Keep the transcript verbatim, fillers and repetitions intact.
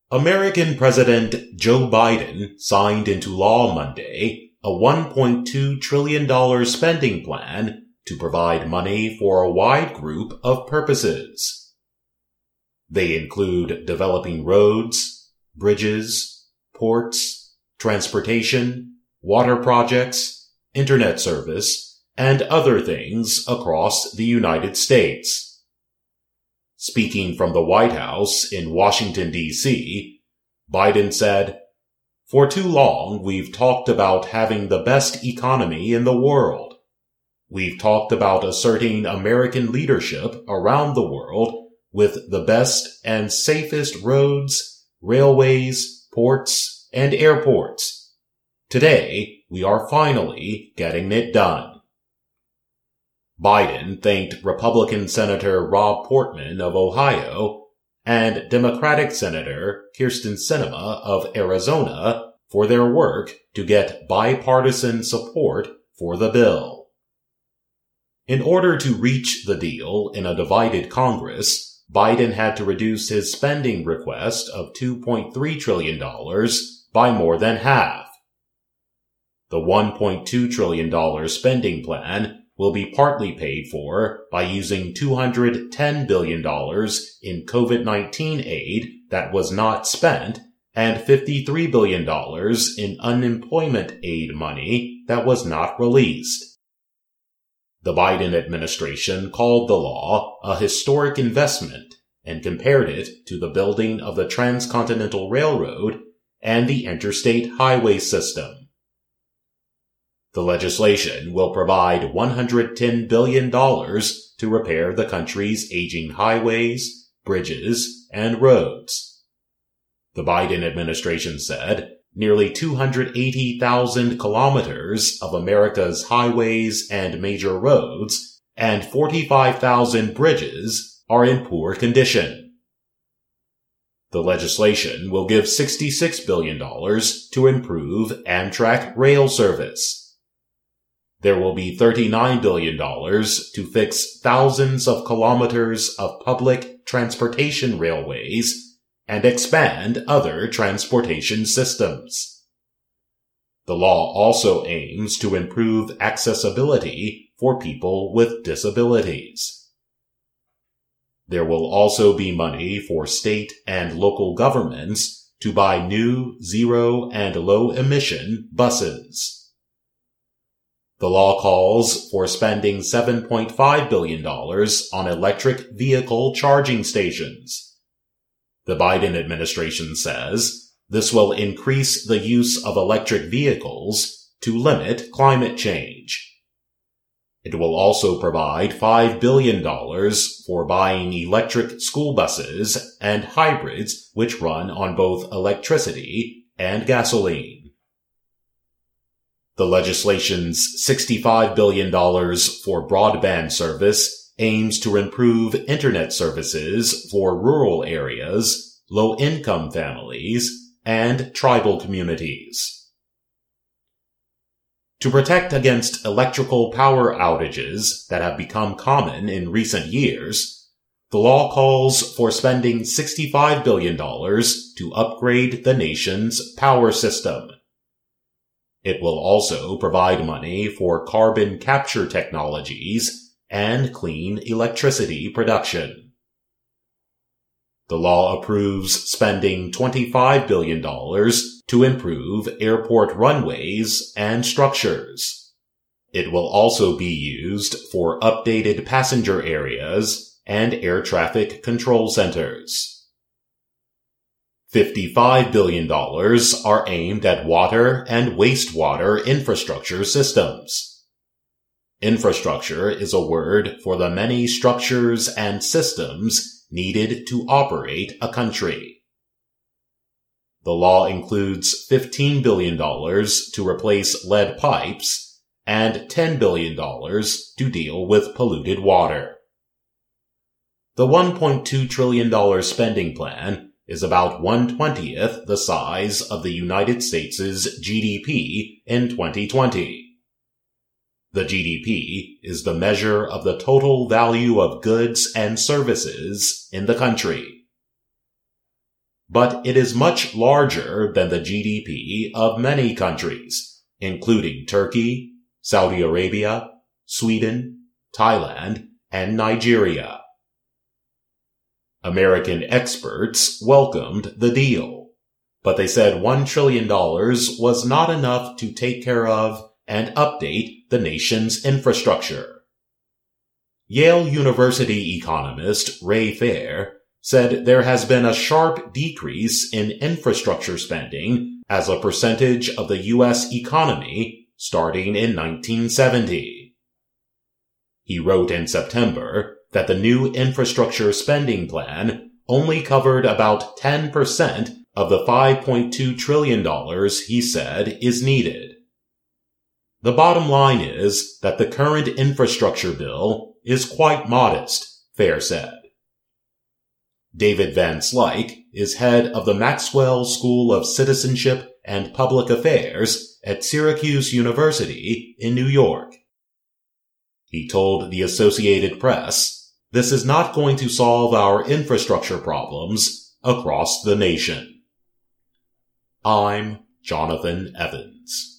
American President Joe Biden signed into law Monday a one point two trillion dollars spending plan to provide money for a wide group of purposes. They include developing roads, bridges, ports, transportation, water projects, internet service, and other things across the United States. Speaking from the White House in Washington, D C, Biden said, "For too long, we've talked about having the best economy in the world. We've talked about asserting American leadership around the world with the best and safest roads, railways, ports, and airports. Today, we are finally getting it done." Biden thanked Republican Senator Rob Portman of Ohio and Democratic Senator Kyrsten Sinema of Arizona for their work to get bipartisan support for the bill. In order to reach the deal in a divided Congress, Biden had to reduce his spending request of two point three trillion dollars by more than half. The one point two trillion dollars spending plan will be partly paid for by using two hundred ten billion dollars in COVID nineteen aid that was not spent and fifty-three billion dollars in unemployment aid money that was not released. The Biden administration called the law a historic investment and compared it to the building of the Transcontinental Railroad and the interstate highway system. The legislation will provide one hundred ten billion dollars to repair the country's aging highways, bridges, and roads. The Biden administration said nearly two hundred eighty thousand kilometers of America's highways and major roads and forty-five thousand bridges are in poor condition. The legislation will give sixty-six billion dollars to improve Amtrak rail service. There will be thirty-nine billion dollars to fix thousands of kilometers of public transportation railways and expand other transportation systems. The law also aims to improve accessibility for people with disabilities. There will also be money for state and local governments to buy new zero and low emission buses. The law calls for spending seven point five billion dollars on electric vehicle charging stations. The Biden administration says this will increase the use of electric vehicles to limit climate change. It will also provide five billion dollars for buying electric school buses and hybrids which run on both electricity and gasoline. The legislation's sixty-five billion dollars for broadband service aims to improve internet services for rural areas, low-income families, and tribal communities. To protect against electrical power outages that have become common in recent years, the law calls for spending sixty-five billion dollars to upgrade the nation's power system. It will also provide money for carbon capture technologies and clean electricity production. The law approves spending twenty-five billion dollars to improve airport runways and structures. It will also be used for updated passenger areas and air traffic control centers. fifty-five billion dollars are aimed at water and wastewater infrastructure systems. Infrastructure is a word for the many structures and systems needed to operate a country. The law includes fifteen billion dollars to replace lead pipes and ten billion dollars to deal with polluted water. The one point two trillion dollars spending plan is about one twentieth the size of the United States' G D P in twenty twenty. The G D P is the measure of the total value of goods and services in the country. but it is much larger than the G D P of many countries, including Turkey, Saudi Arabia, Sweden, Thailand, and Nigeria. American experts welcomed the deal, but they said one trillion dollars was not enough to take care of and update the nation's infrastructure. Yale University economist Ray Fair said there has been a sharp decrease in infrastructure spending as a percentage of the U S economy starting in nineteen seventy. He wrote in September that the new infrastructure spending plan only covered about ten percent of the five point two trillion dollars he said is needed. The bottom line is that the current infrastructure bill is quite modest, Fair said. David Van Slyke is head of the Maxwell School of Citizenship and Public Affairs at Syracuse University in New York. He told the Associated Press, "This is not going to solve our infrastructure problems across the nation." I'm Jonathan Evans.